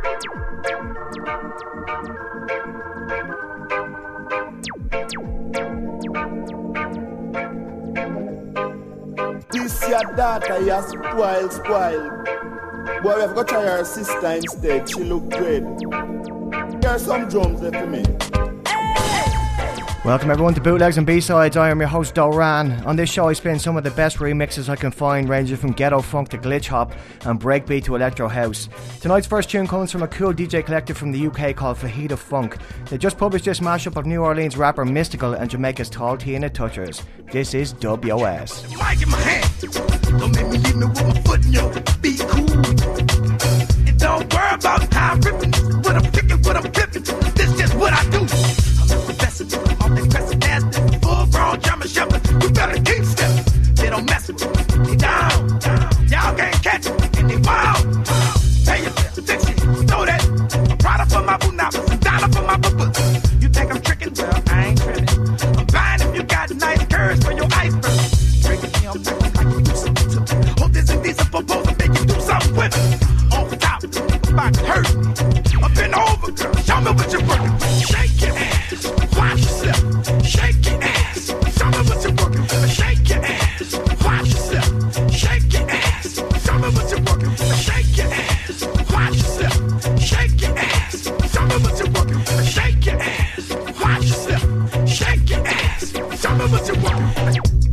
This your daughter, you spoil. Boy, we have got to try her sister instead. She look great. Here's some drums there for me. Welcome everyone to Bootlegs and B-Sides. I am your host Doran. On this show I spin some of the best remixes I can find, ranging from ghetto funk to glitch hop and breakbeat to electro house. Tonight's first tune comes from a cool DJ collective from the UK called Fajita Funk. They just published this mashup of New Orleans rapper Mystical and Jamaica's Tall Tina Touchers. This is WS. Mic in my hand. Don't make me leave me with my foot in your be cool. And don't worry about how I'm ripping. What I'm picking, what I'm flipping. This just what I do. I'm the professor. I'm the aggressive nasty. Full grown German shepherd. You better keep stepping. They don't mess with me. They down. Y'all can't catch me. And they wild. Pay yourself. Fix it. Know that. A product for my boonapas. A dollar for my boo-boo. You think I'm tricking? Well, I ain't tripping. I'm buying if you got nice curves for your iceberg. Break it down like you do something to me. Hope this indecent proposal make you do something with me. Off top, about to hurt me. Up and over, girl. Show me what you're working with. Shake your ass. Watch yourself. Shake your ass. Show me what you're working with. Shake your ass. Watch yourself. Shake your ass. Show me what you're working with. Shake your ass. Watch yourself. Shake your ass. Show me what you're working with. Shake your ass. Watch yourself. Shake your ass. Show me what you're working with.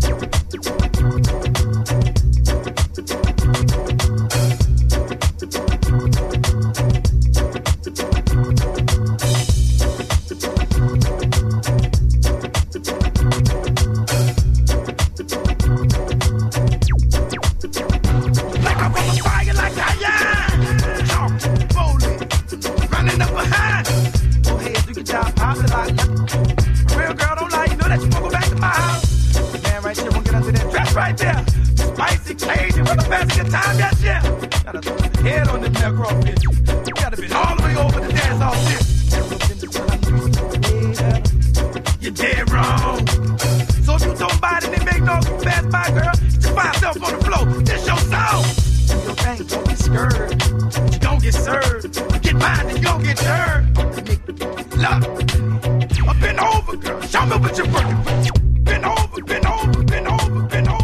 Right there, spicy Cajun with a basket of time, yes, yeah. Gotta throw the head on them there crawfish. You gotta be all the way over the dance off this. You're dead wrong. So if you don't buy it and they make no fast buy, girl, just find yourself on the floor. This your song. Do your thing, don't be scared. You don't get served. You get mine, then you don't get served. Look, I've been over, girl. Show me what you're working with. Been over, been over, been over, been over.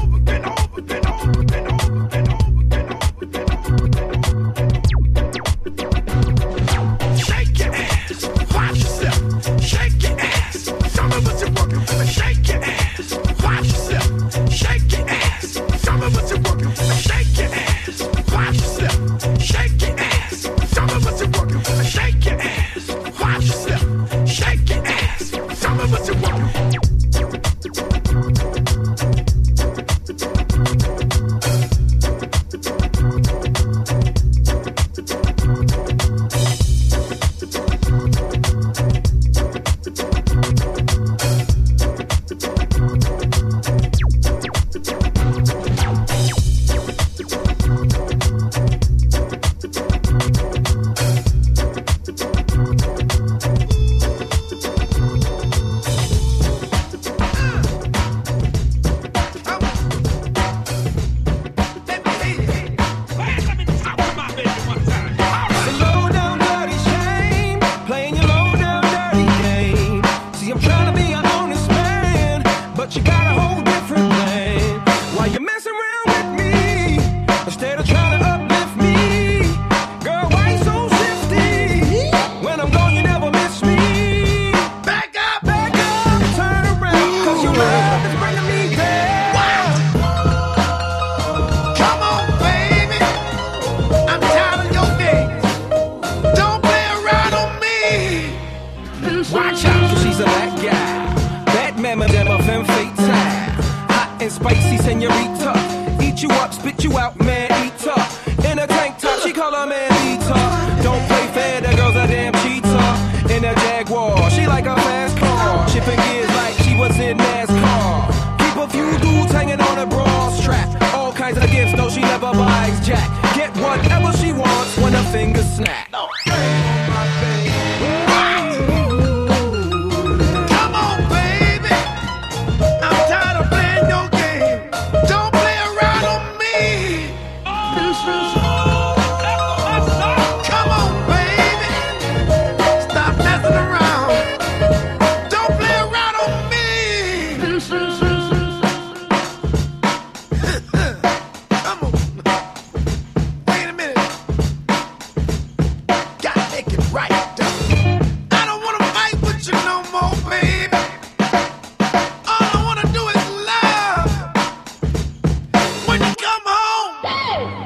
Come on, baby.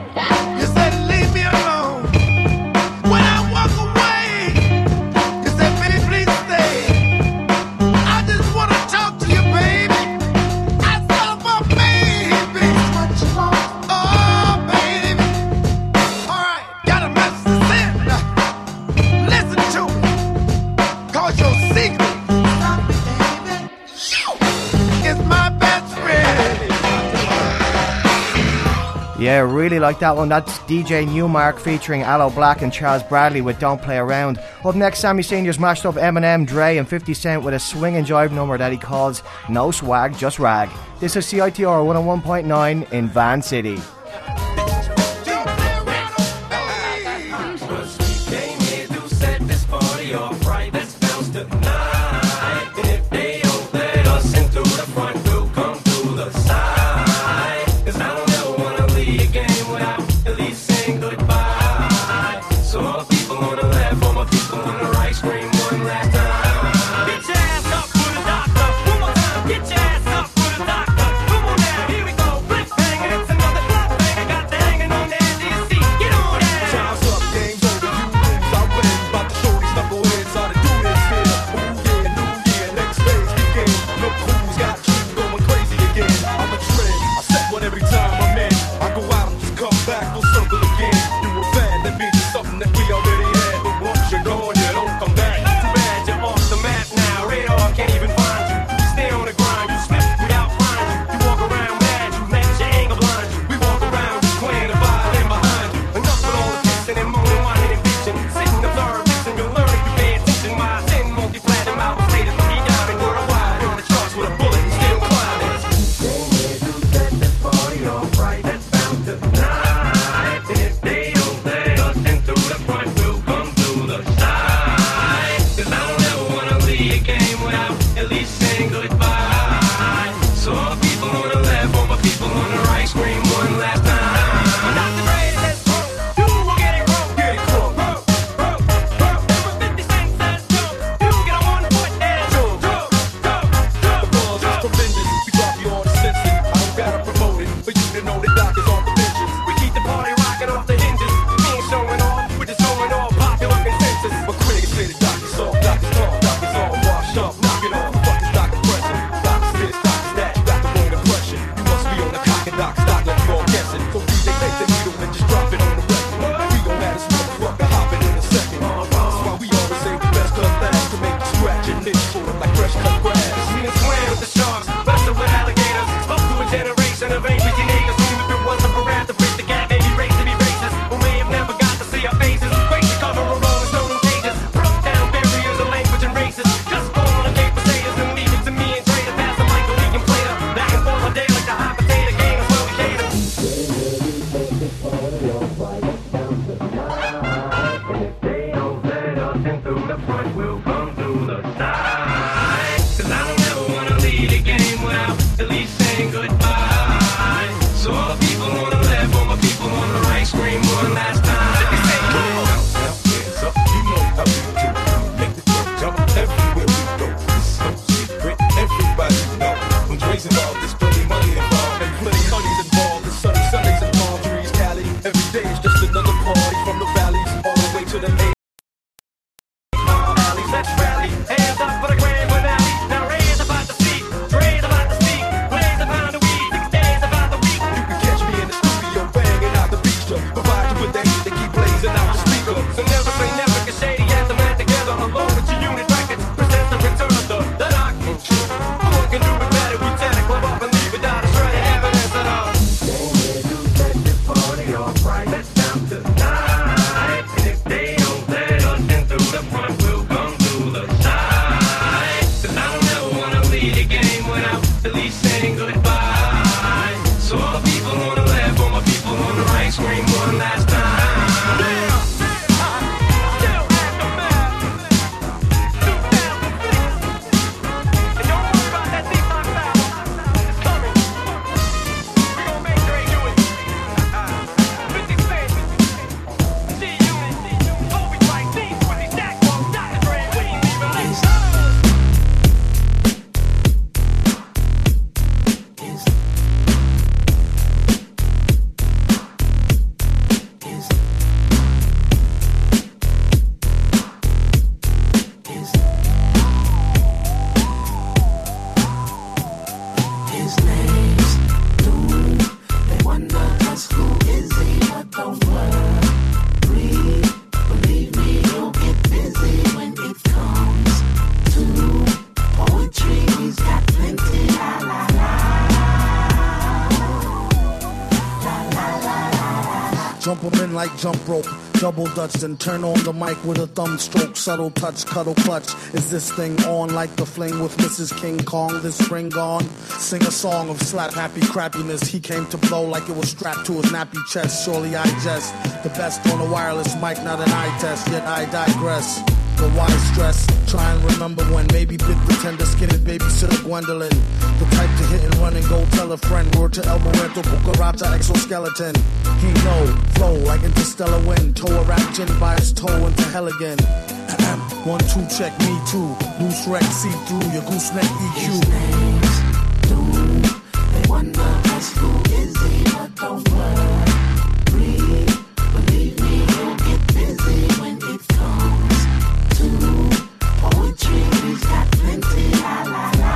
You said leave me alone. When I walk away, you said baby please stay. I just wanna talk to you, baby. I said for baby. Oh baby. Alright, got a message to send. Listen to me. Cause your secret is my best friend. Yeah, really like that one. That's DJ Newmark featuring Aloe Black and Charles Bradley with Don't Play Around. Up next, Sammy Senior's mashed up Eminem, Dre and 50 Cent with a swing and jive number that he calls No Swag, Just Rag. This is CITR 101.9 in Van City. Get your ass up for the doctor. Come on now, here we go. Blitz bang, and it's another block. spin like jump rope. Double dutch, then turn on the mic with a thumb stroke. Subtle touch, cuddle clutch. Is this thing on like the fling with Mrs. King Kong? This spring gone? Sing a song of slap happy crappiness. He came to blow like it was strapped to his nappy chest. Surely I jest. The best on a wireless mic, not an eye test. Yet I digress. But why stress? Try and remember when maybe big pretender skinny babysitter Gwendolyn. The type to hit and run and go tell a friend. Word to elbow rental, cucaracha exoskeleton. He know, flow like interstellar wind. Toe a rap gin by his toe into hell again. 1, 2, check me too. Loose wreck, see through your gooseneck EQ. His name's Doom. They wonder us who is he, but don't worry. Believe me, he'll get busy when it comes to poetry. He's got plenty, la la la.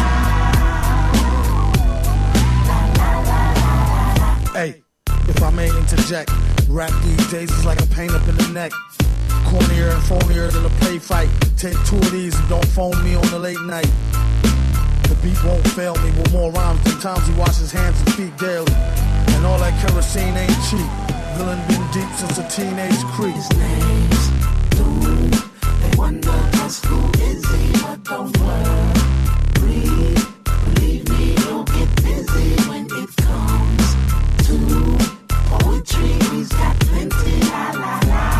La la la la la. Hey, if I may interject, rap these days is like a pain up in the neck. Cornier and phonier than a play fight. Take 2 of these and don't phone me on the late night. The beat won't fail me with more rhymes than times he washes his hands and feet daily. And all that kerosene ain't cheap. Villain been deep since a teenage creep. His name's Doom. They wonder us who is he, but don't worry. Believe me, he'll get busy when it comes to poetry. He's got plenty, la la la.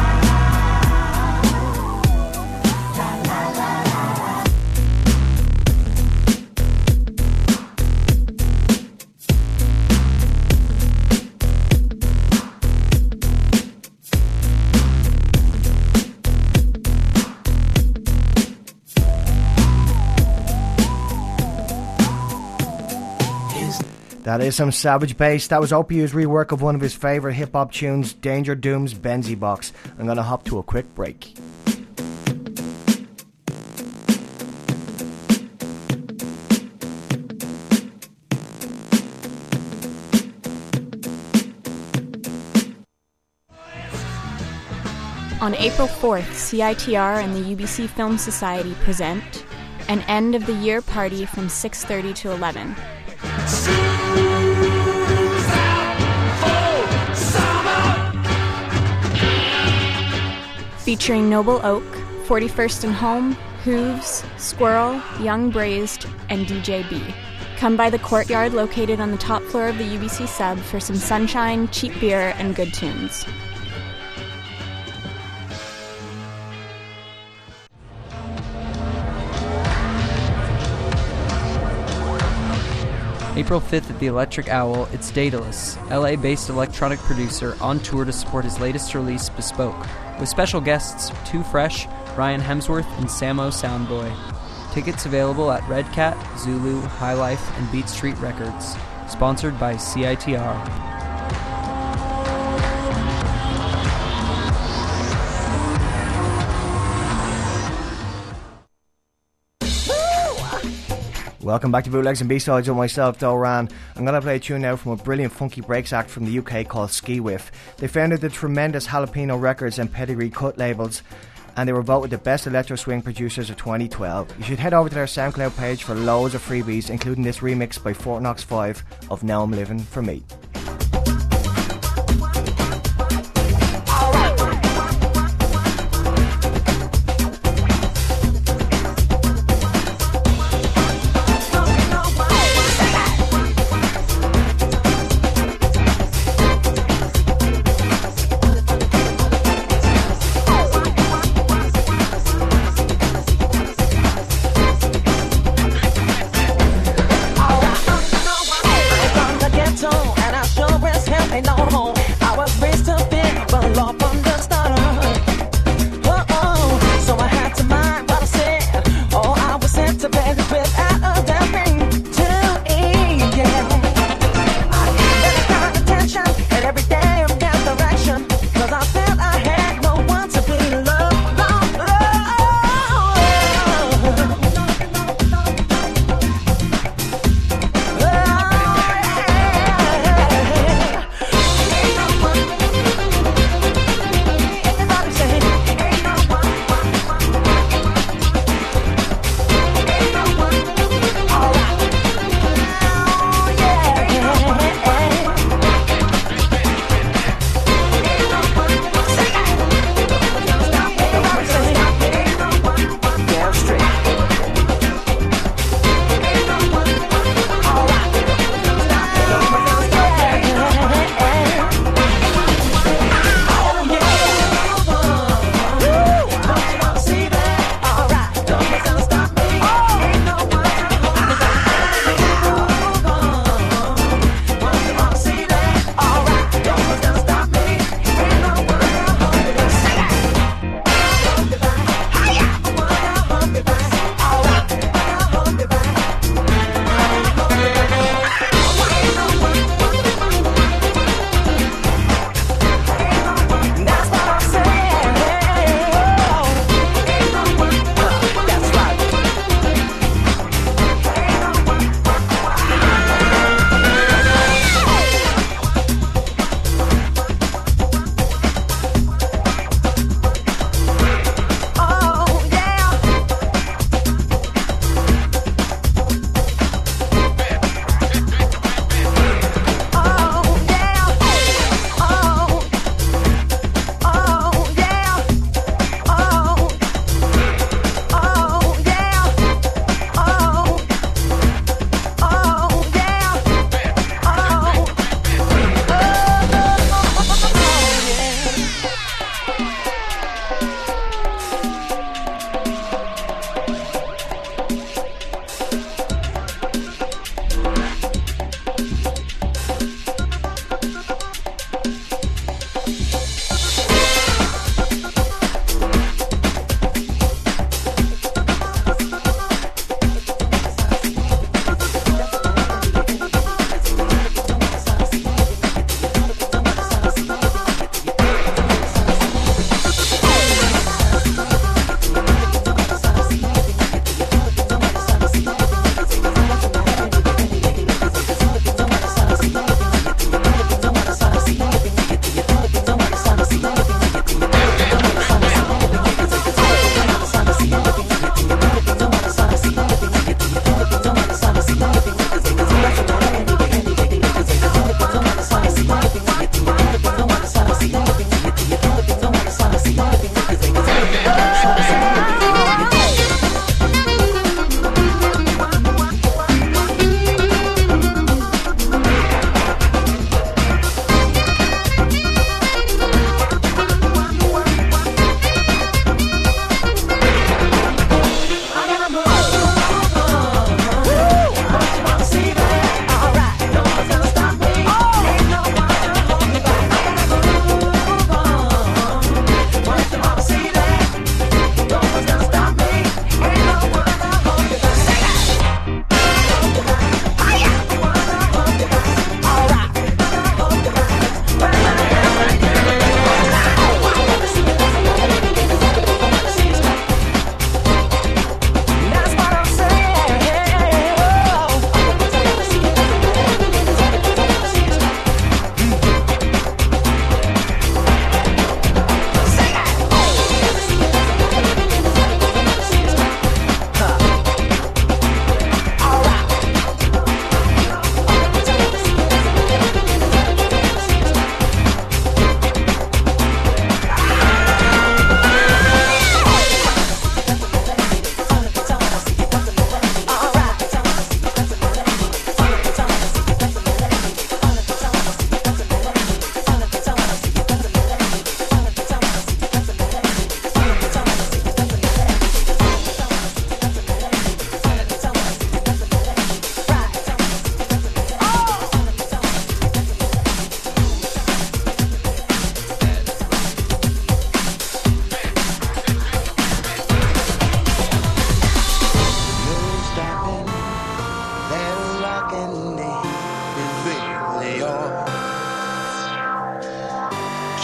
That is some savage bass. That was Opiu's rework of one of his favourite hip-hop tunes, Danger Doom's Benzie Box. I'm going to hop to a quick break. On April 4th, CITR and the UBC Film Society present an end-of-the-year party from 6:30 to 11. Featuring Noble Oak, 41st and Home, Hooves, Squirrel, Young Braised, and DJ B. Come by the courtyard located on the top floor of the UBC sub for some sunshine, cheap beer, and good tunes. April 5th at the Electric Owl, it's Daedalus, LA-based electronic producer on tour to support his latest release, Bespoke, with special guests Too Fresh, Ryan Hemsworth, and Samo Soundboy. Tickets available at Red Cat, Zulu, High Life, and Beat Street Records. Sponsored by CITR. Welcome back to Bootlegs and B-Sides with myself, Doran. I'm going to play a tune now from a brilliant funky breaks act from the UK called Ski Whiff. They founded the tremendous Jalapeno Records and Pedigree Cut labels, and they were voted the best electro swing producers of 2012. You should head over to their SoundCloud page for loads of freebies, including this remix by Fort Knox 5 of Now I'm Living For Me. And I show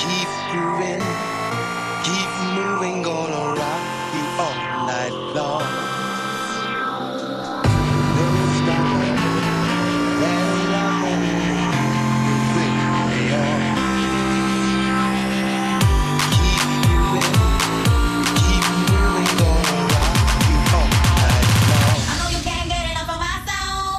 Keep grooving, keep moving, gonna rock you all night long. No stopping, there's nothing really on. Keep grooving, keep moving, gonna rock you all night long. I know you can't get enough of my sound.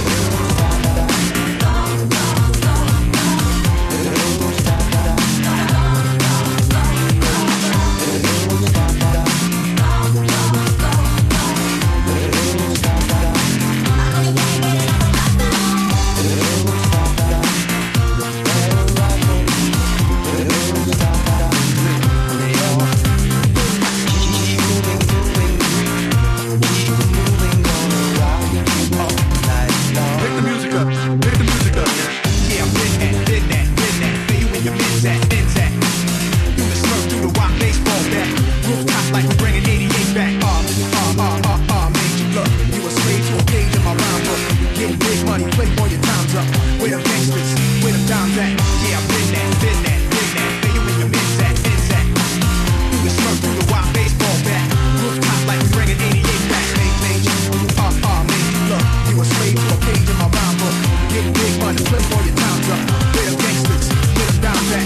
Pick the music up, pick the music up. Yeah, I'm been that. Feel you when you miss that. Through the surf, through the rock, baseball bat. Rooftop like we're bringing 88 back. Made you look. You a slave to a page in my rhyme book. Getting big money, playboy, your time's up. Where them gangsters, where them dimes at? Yeah, I'm been that. Feel you when you miss that. Through the surf, through the rock, baseball bat. Rooftop like we're bringing 88 back. Made you look. You a slave to a page in my rhyme book. Getting big money, playboy, your time's up. Where them gangsters, where them dimes at?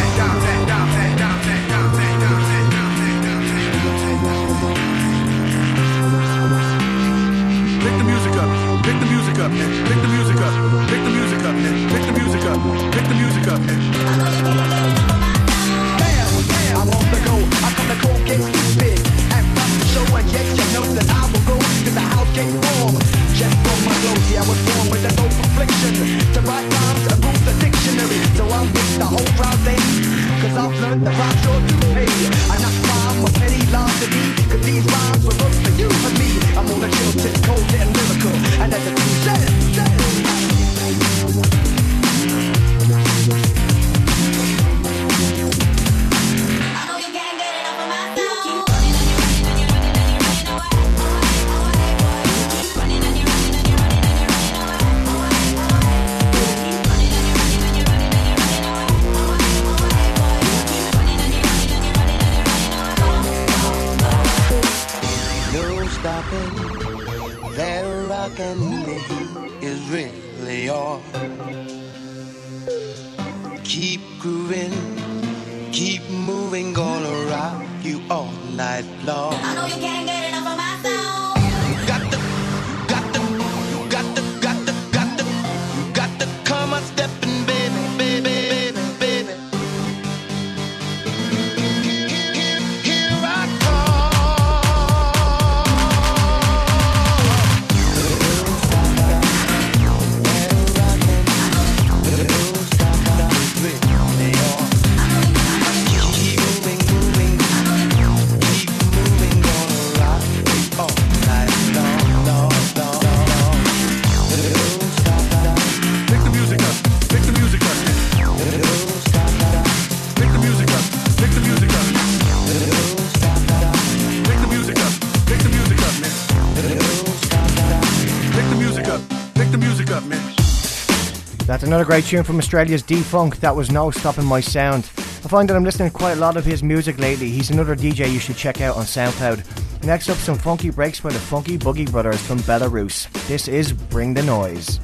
Pick the music up, man. Pick the music up, man. Pick the music up, man. Pick the music up, man. I'm on the go. I come to cold get stupid. And from the show and yes, you know that I will go to the house get warm. Just from my clothes, yeah, I was born with a no affliction. To write rhymes and move the dictionary. So I'll make the whole crowd dance. Cause I've learned the rhyme sure to pay. I not rhyme with petty lines to me. Cause these rhymes were both for you and me. I'm on a chill tip, cold and lyrical. And as the truth says. I know you can't get enough of my sound. No stopping, they're rocking, the heat is really on. Keep grooving, keep moving, gonna rock you all night long. I know you can't get enough of my sound. Got to come a stepping, baby. Here I That's another great tune from Australia's D-Funk. That was No Stopping My Sound. I find that I'm listening to quite a lot of his music lately. He's another DJ you should check out on SoundCloud. Next up, some funky breaks by the Funky Boogie Brothers from Belarus. This is Bring the Noise.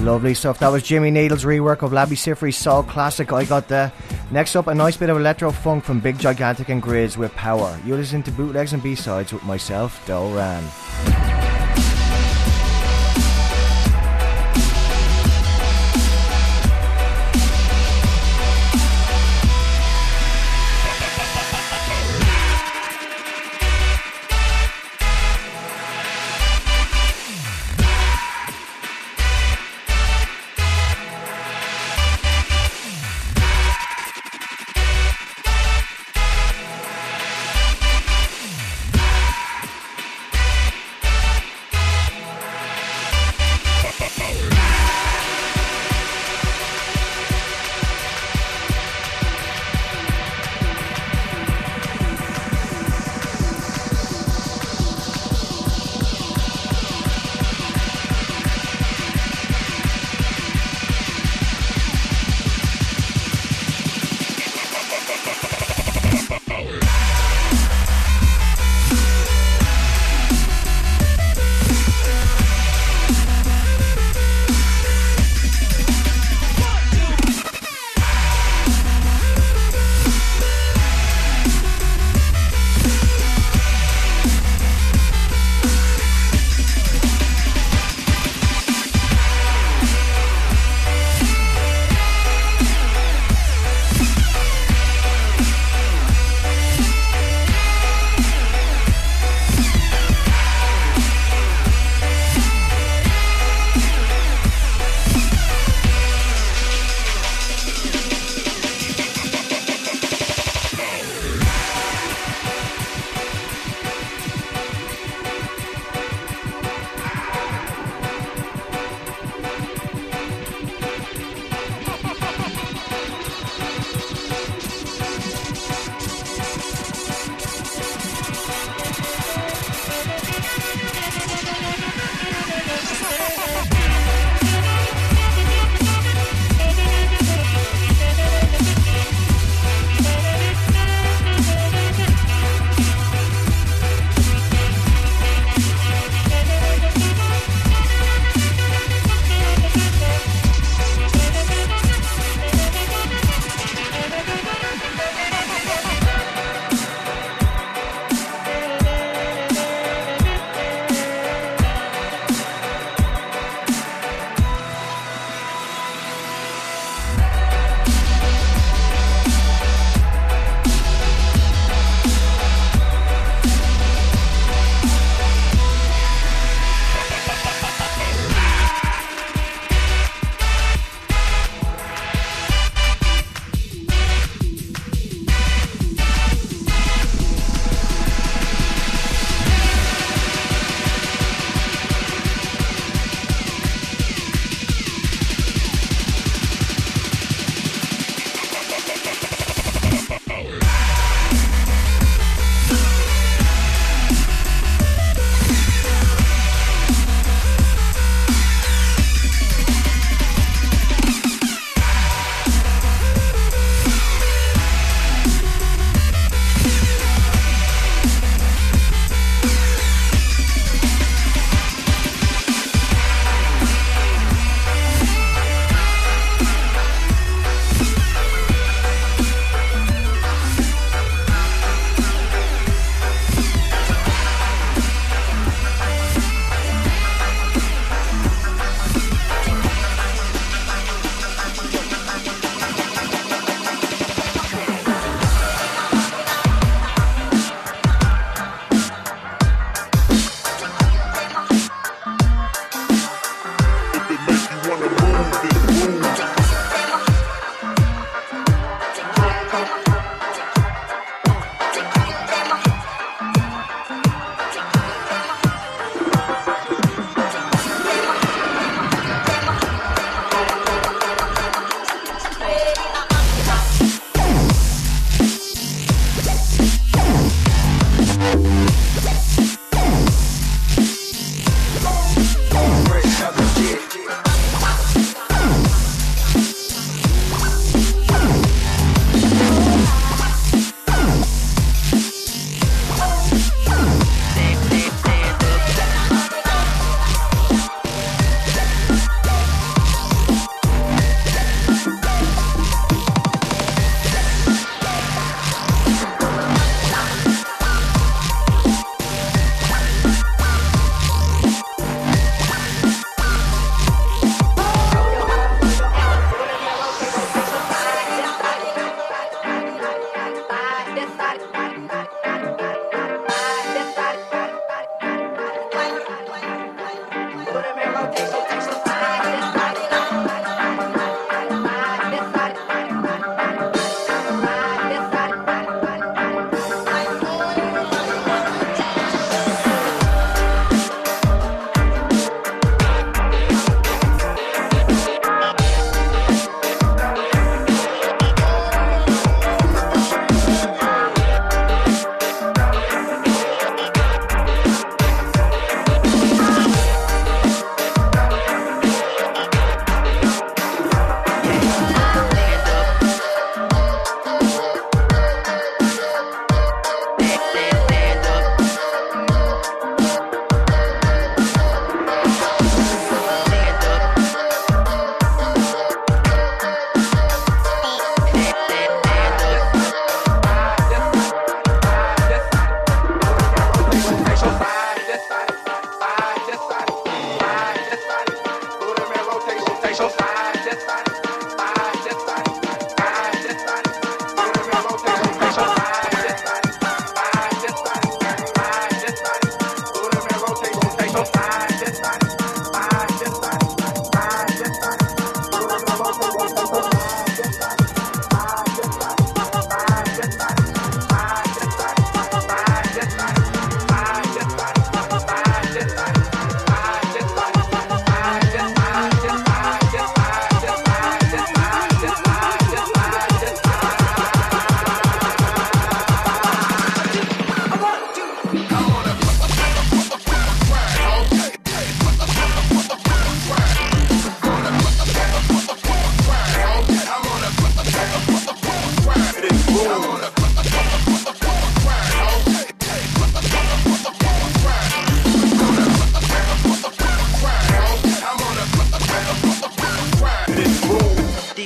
Lovely stuff. That was Jimmy Needle's rework of Labby Sifry's soul classic I Got The. Next up, a nice bit of electro funk from Big Gigantic and Grizz with Power. You listen to Bootlegs and B-Sides with myself, Doran.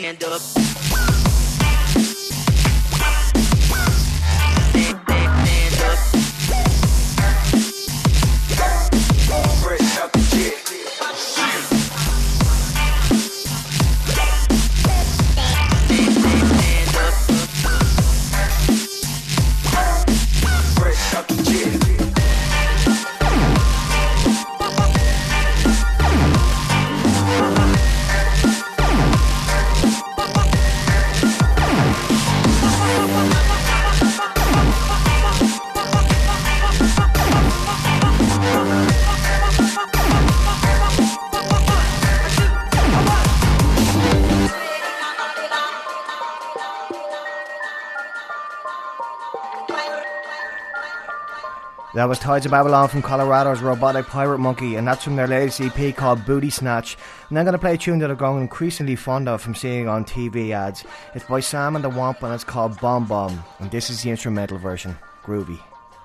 stand up. Fresh out the jet. That was Tides of Babylon from Colorado's Robotic Pirate Monkey, and that's from their latest EP called Booty Snatch. And I'm going to play a tune that I've grown increasingly fond of from seeing on TV ads. It's by Sam and the Womp, and it's called Bomb Bomb, and this is the instrumental version. Groovy.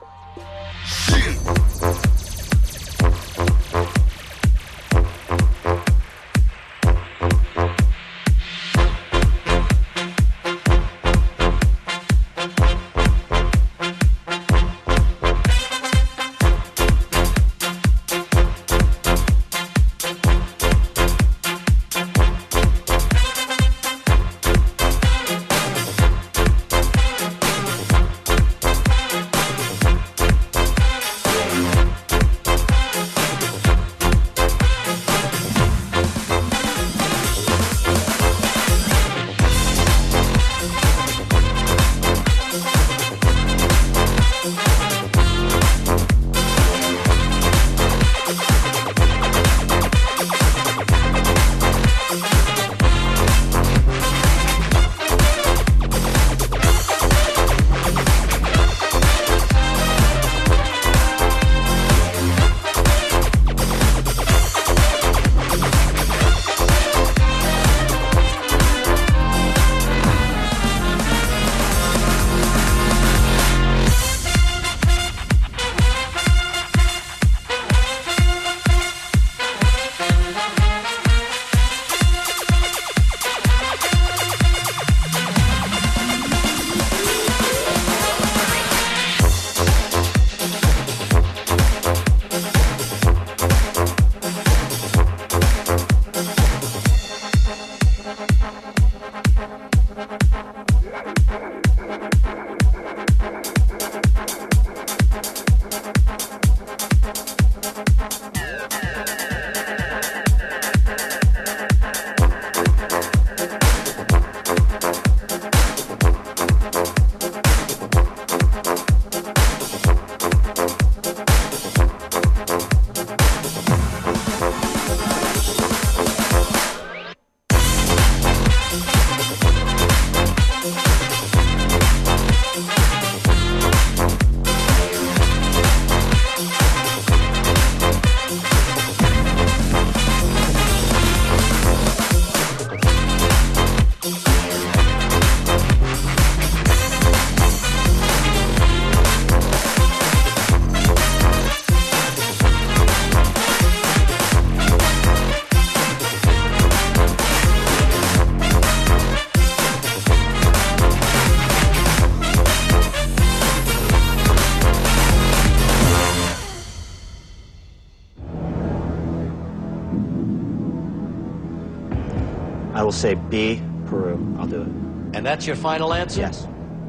I will say B, Peru. I'll do it. And that's your final answer? Yes.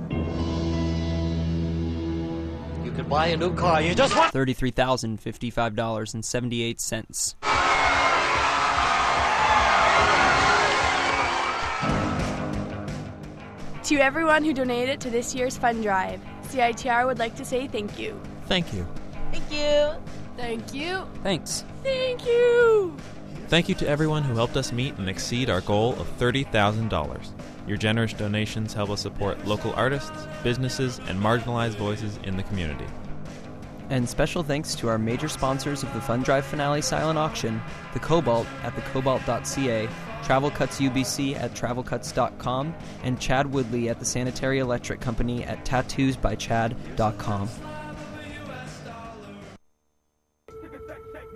You could buy a new car. You just want $33,055.78. To everyone who donated to this year's fund drive, CITR would like to say thank you. Thank you. Thank you. Thank you. Thanks. Thank you. Thank you to everyone who helped us meet and exceed our goal of $30,000. Your generous donations help us support local artists, businesses, and marginalized voices in the community. And special thanks to our major sponsors of the Fund Drive Finale silent auction, The Cobalt at thecobalt.ca, Travel Cuts UBC at travelcuts.com, and Chad Woodley at the Sanitary Electric Company at tattoosbychad.com.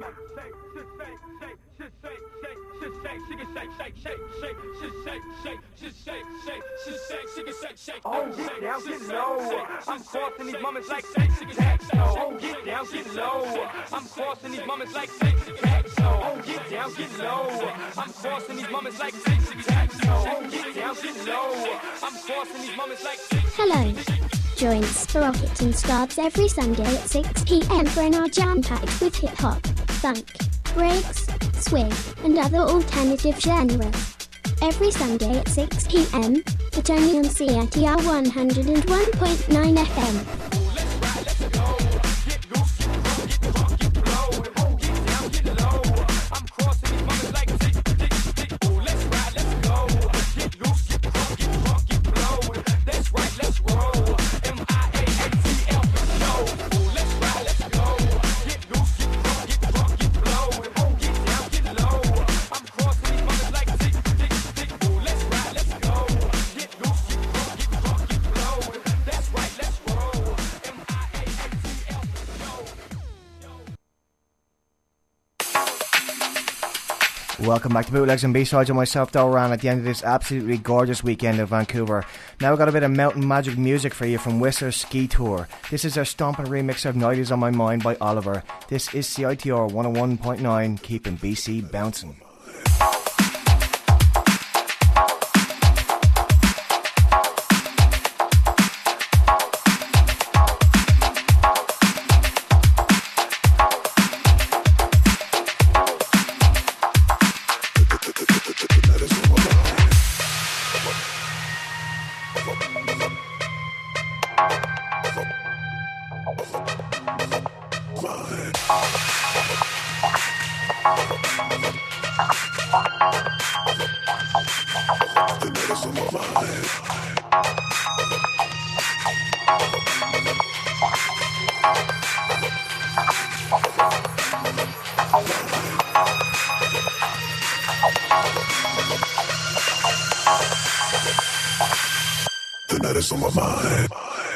Shake, Oh, get down, get low. I'm crossing these moments like tic-tac-toe. Oh, get down, get low. I'm crossing these moments like tic-tac-toe. Oh, get down, get low. I'm crossing these moments like tic-tac-toe. Oh, get down, get low. I'm crossing these moments like Hello. Join Sprocket and Stubbs every Sunday at 6 p.m. for an hour jam-packed with hip-hop, funk, breaks, swing, and other alternative genres. Every Sunday at 6 p.m., but only on CITR 101.9 FM. Welcome back to Bootlegs and B-Sides with myself, Doran, at the end of this absolutely gorgeous weekend in Vancouver. Now we've got a bit of Mountain Magic music for you from Whistler Ski Tour. This is their stomping remix of Night Is On My Mind by Oliver. This is CITR 101.9, keeping BC bouncing. The night is on my mind.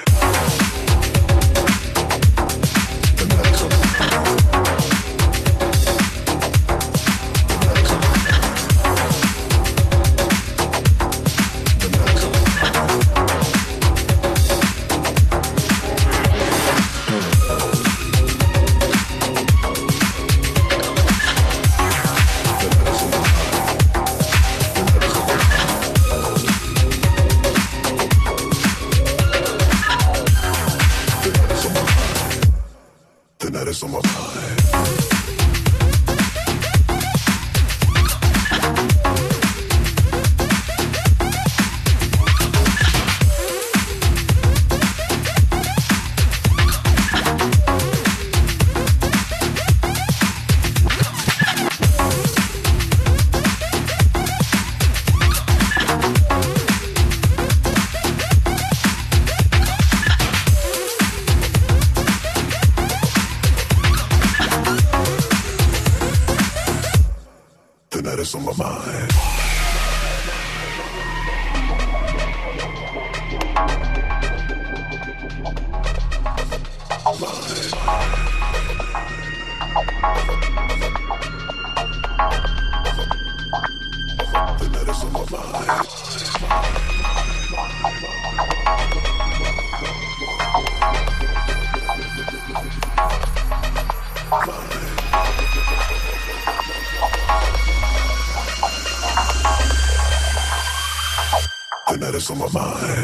The night is on my mind.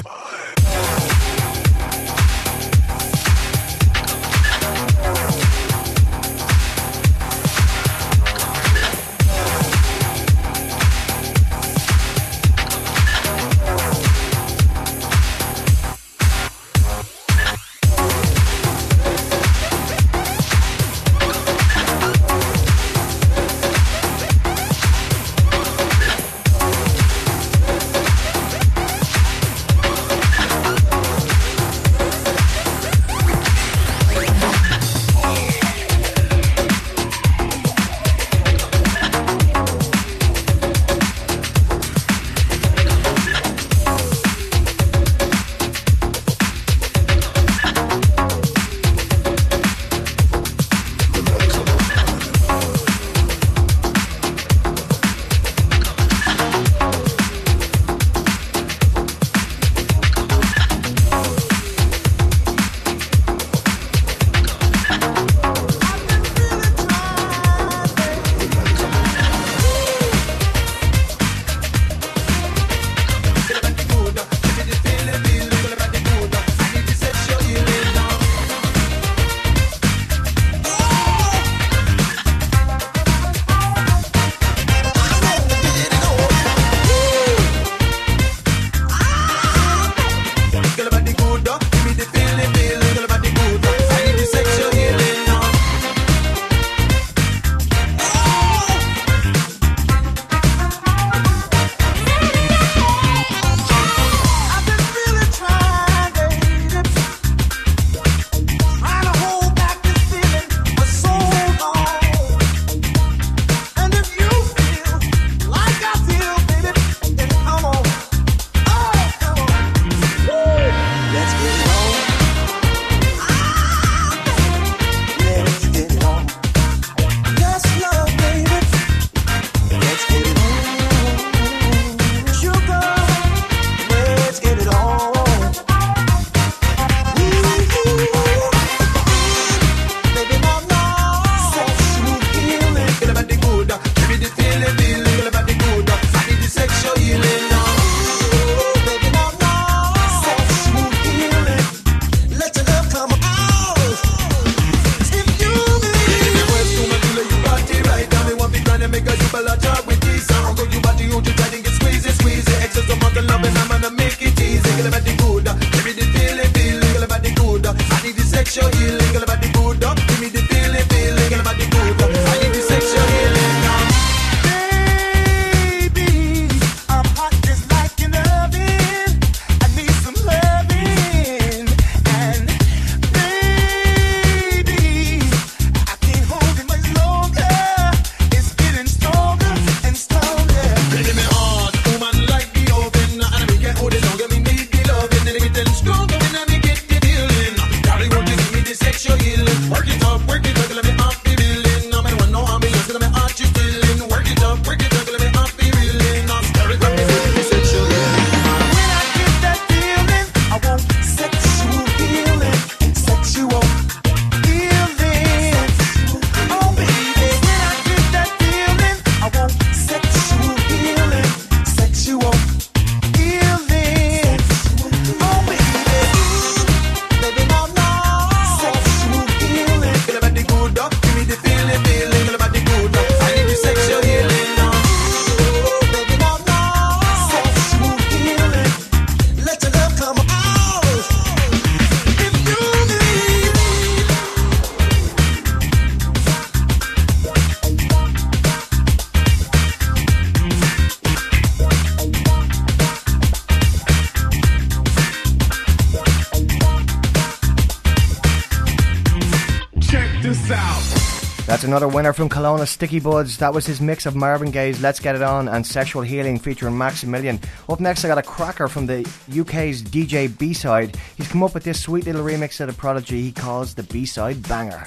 That's another winner from Kelowna, Sticky Buds. That was his mix of Marvin Gaye's Let's Get It On and Sexual Healing featuring Maximilian. Up next I got a cracker from the UK's DJ B-Side. He's come up with this sweet little remix of the Prodigy he calls the B-Side Banger.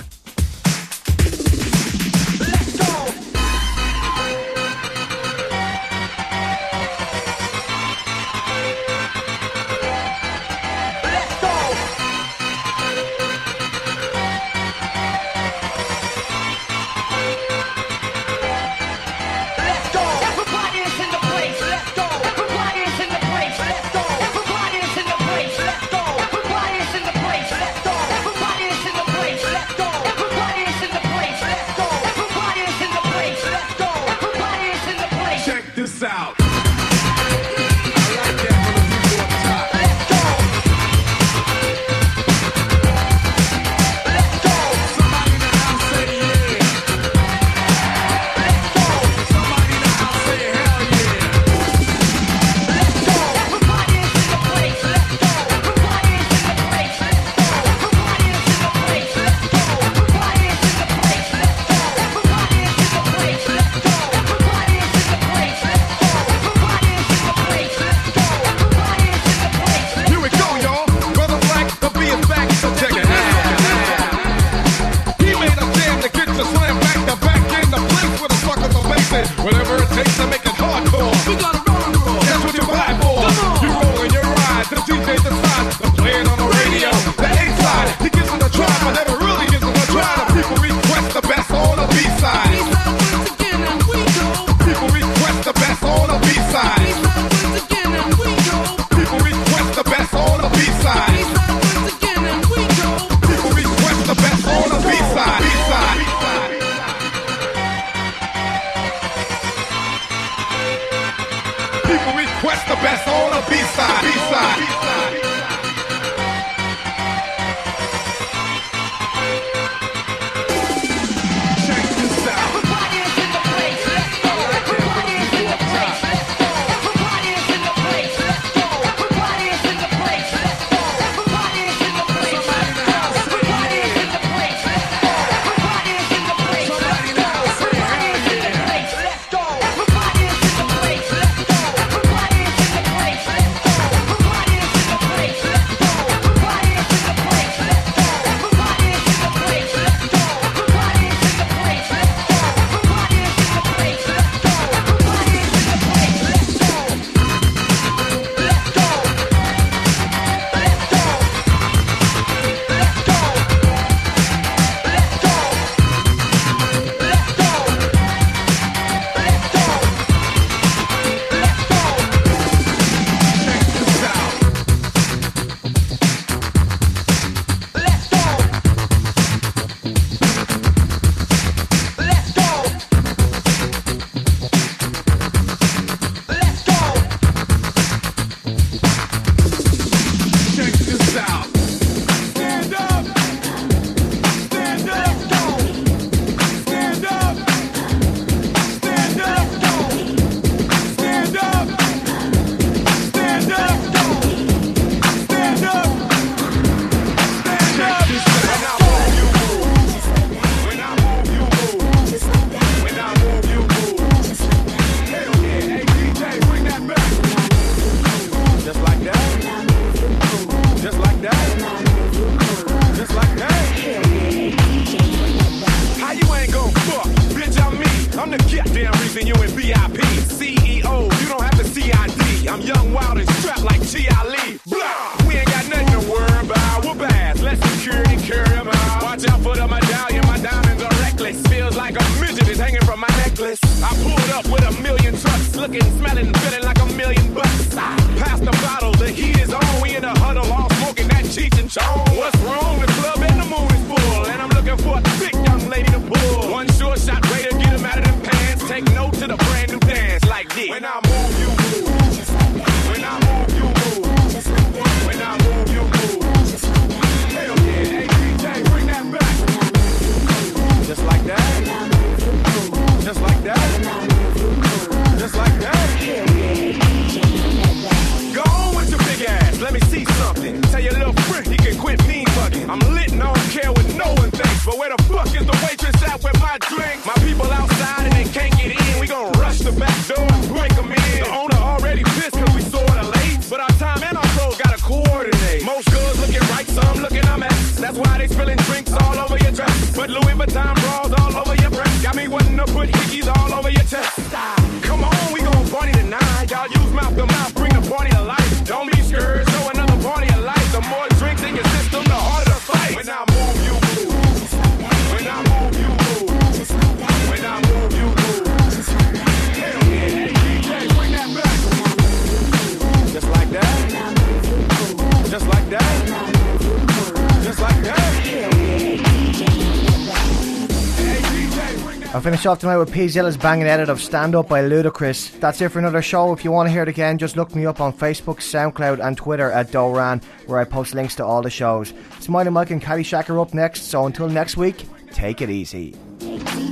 I'm lit and I don't care what no one thinks. But where the fuck is the waitress at with my Louis Vuitton bras all over your breast. Got me wanting to put hickeys all over your chest. Come on, we gon' party tonight. Y'all use mouth to mouth, bring the party to life. Don't be scared, show another party of life. The more drinks in your system, the harder the fight. When I move, you move. When I move, you move. When I move, you move. Hell yeah, hey DJ, bring that back. Just like that. Just like that. Just like that. I'll finish off tonight with P Zilla's banging edit of Stand Up by Ludacris. That's it for another show. If you want to hear it again, just look me up on Facebook, SoundCloud and Twitter at Doran, where I post links to all the shows. Smiley Mike and Caddy Shack are up next, so until next week, take it easy.